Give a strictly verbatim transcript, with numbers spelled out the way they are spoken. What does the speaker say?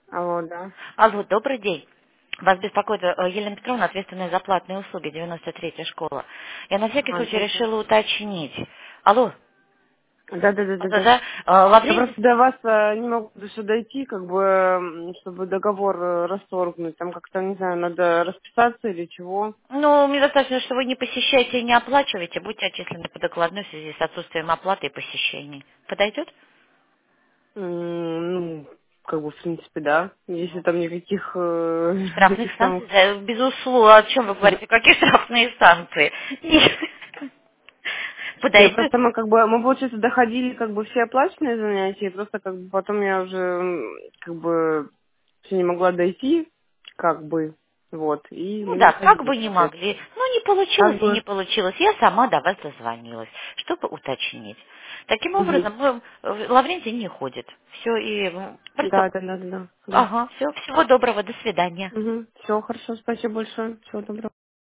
Алло, да. Алло, добрый день. Вас беспокоит э, Елена Петровна, ответственная за платные услуги, девяносто третья школа. Я на всякий Ага, случай здравствуйте. решила уточнить. Алло, Да, да, да, а, да, да, да. да, э, Я Лаврентий. просто до вас э, не могу до сюда дойти, как бы, м, чтобы договор э, расторгнуть. Там как-то, не знаю, надо расписаться или чего. Ну, мне достаточно, что вы не посещаете и не оплачиваете, будьте отчислены по докладной в связи с отсутствием оплаты и посещений. Подойдет? М, Ну, как бы, в принципе, да. Если там никаких э, Штрафных этих самых... санкций? Да, безусловно. О чем вы говорите? Какие штрафные санкции? Нет. Не, Подойдет? просто мы как бы, мы, получается, доходили как бы все оплаченные занятия, просто как бы потом я уже м, как бы все не могла дойти, как бы, вот, и Ну мы не да, как доходили, бы не получается. могли. Ну, не получилось Как и не бы, получилось. Я сама до вас дозвонилась, чтобы уточнить. Таким мгм. образом, мы, э, Лаврентий не ходит. Все, и м, просто... Да, да, да, да, да. Ага, все, всего доброго, до свидания. Все, хорошо, спасибо большое, всего доброго.